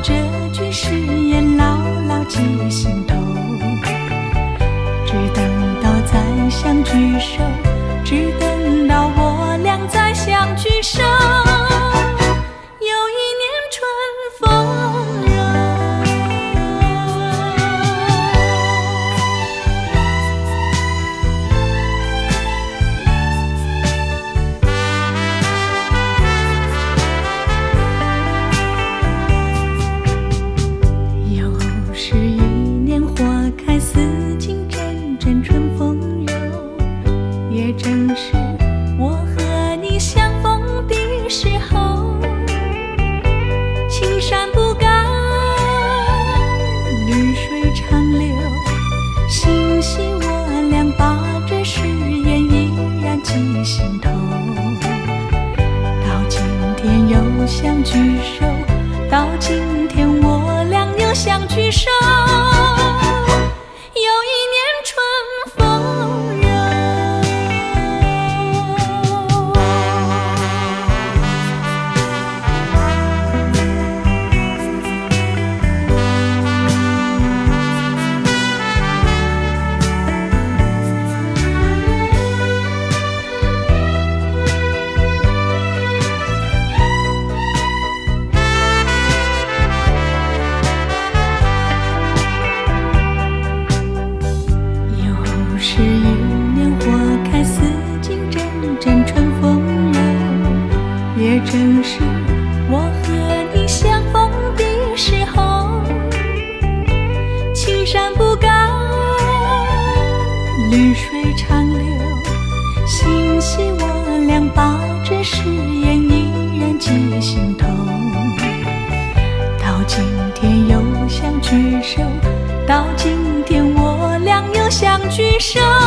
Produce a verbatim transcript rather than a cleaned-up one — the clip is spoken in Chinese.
这句誓言牢牢记心头，只等到再相聚首，只等到我俩再相聚首。有一年春风柔，又是一年花开，似锦阵阵春风柔，也正是我和你相逢的时候。青山不改，绿水长流，心系我俩把这誓言依然记心头。到今天又相聚首，到今天我俩又相聚首。有一年春风柔，是一年花开，似锦阵阵春风柔，也正是我和你相逢的时候。青山不改，绿水长流，心系我俩把这誓言依然记心头。到今天又相聚首，到今天我俩又相聚首。